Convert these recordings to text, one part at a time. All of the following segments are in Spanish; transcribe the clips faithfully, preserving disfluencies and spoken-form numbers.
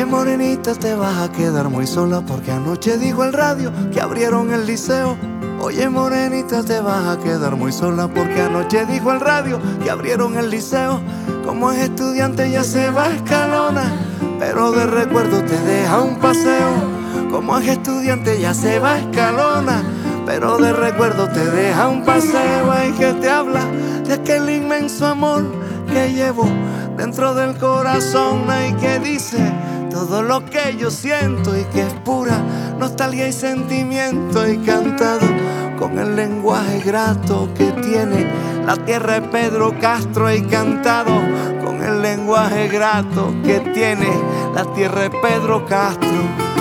morenita, te vas a quedar muy sola porque anoche dijo el radio que abrieron el liceo. Oye morenita, te vas a quedar muy sola porque anoche dijo el radio que abrieron el liceo. Como es estudiante ya se va a Escalona, pero de recuerdo te deja un paseo. Como es estudiante ya se va a Escalona, pero de recuerdo te deja un paseo. Ay, que te habla de aquel inmenso amor que llevo dentro del corazón. Ay, que dice todo lo que yo siento y que es pura nostalgia y sentimiento. Y cantado con el lenguaje grato que tiene la tierra de Pedro Castro. Y cantado con el lenguaje grato que tiene la tierra de Pedro Castro.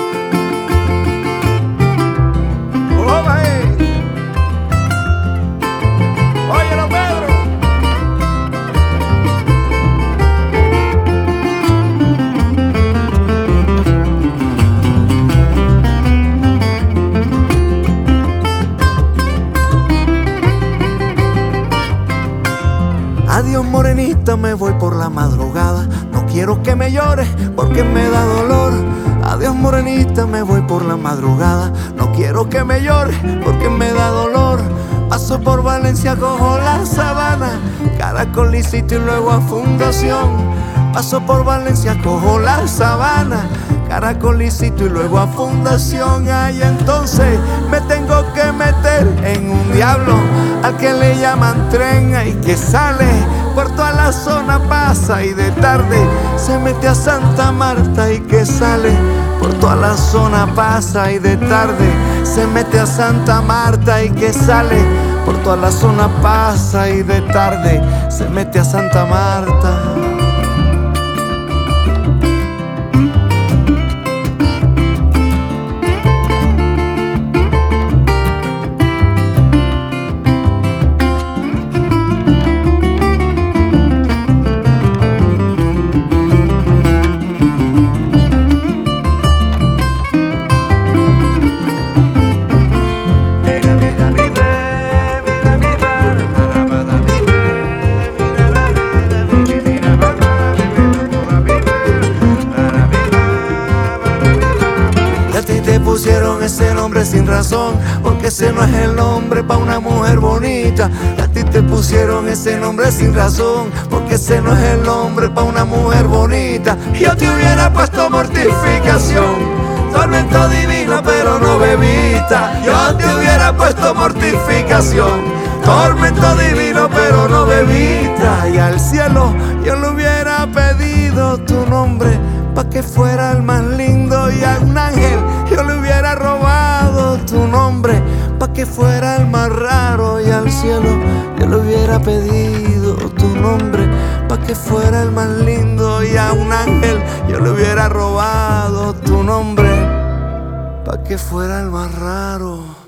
Oh, hey. Óyelo, Pedro. Adiós morenita, me voy por la madrugada. No quiero que me llores porque me da dolor. Adiós morenita, me voy por la madrugada. No quiero que me llores porque me da dolor. Paso por Valencia, cojo la Sabana, Caracolicito y luego a Fundación. Paso por Valencia, cojo la Sabana, Caracolicito y luego a Fundación. Ay, entonces me tengo que meter en un diablo al que le llaman tren. Ay, que sale por toda la zona, pasa y de tarde se mete a Santa Marta. Y que sale por toda la zona, pasa y de tarde se mete a Santa Marta. Y que sale por toda la zona, pasa y de tarde se mete a Santa Marta. Pusieron ese nombre sin razón, porque ese no es el nombre pa' una mujer bonita. A ti te pusieron ese nombre sin razón, porque ese no es el nombre pa' una mujer bonita. Yo te hubiera puesto mortificación, tormento divino pero no bebita. Yo te hubiera puesto mortificación, tormento divino pero no bebita. Y al cielo yo le hubiera pedido tu nombre pa' que fuera el más lindo. Y a un ángel yo le hubiera robado tu nombre pa' que fuera el más raro. Y al cielo yo le hubiera pedido tu nombre pa' que fuera el más lindo. Y a un ángel yo le hubiera robado tu nombre pa' que fuera el más raro.